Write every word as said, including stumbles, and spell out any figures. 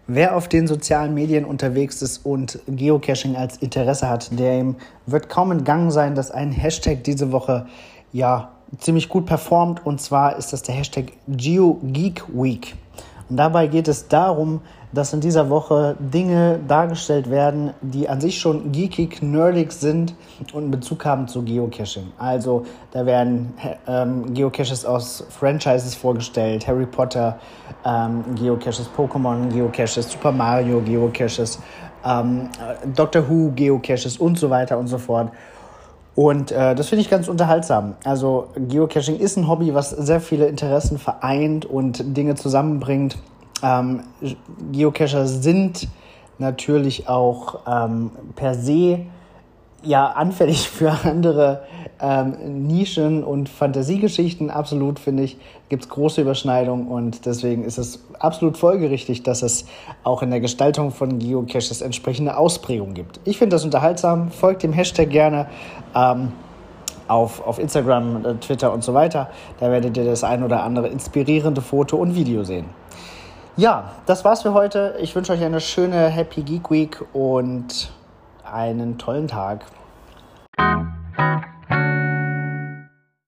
Wer auf den sozialen Medien unterwegs ist und Geocaching als Interesse hat, dem wird kaum entgangen sein, dass ein Hashtag diese Woche ja ziemlich gut performt. Und zwar ist das der Hashtag GeoGeekWeek. Und dabei geht es darum, dass in dieser Woche Dinge dargestellt werden, die an sich schon geekig, nerdig sind und einen Bezug haben zu Geocaching. Also da werden ähm, Geocaches aus Franchises vorgestellt, Harry Potter ähm, Geocaches, Pokémon Geocaches, Super Mario Geocaches, ähm, Doctor Who Geocaches und so weiter und so fort. Und äh, das finde ich ganz unterhaltsam. Also Geocaching ist ein Hobby, was sehr viele Interessen vereint und Dinge zusammenbringt. Ähm, Geocacher sind natürlich auch ähm, per se ja anfällig für andere ähm, Nischen und Fantasiegeschichten. Absolut, finde ich, gibt es große Überschneidungen und deswegen ist es absolut folgerichtig, dass es auch in der Gestaltung von Geocaches entsprechende Ausprägungen gibt. Ich finde das unterhaltsam, folgt dem Hashtag gerne ähm, auf, auf Instagram, Twitter und so weiter. Da werdet ihr das ein oder andere inspirierende Foto und Video sehen. Ja, das war's für heute. Ich wünsche euch eine schöne Happy Geek Week und einen tollen Tag.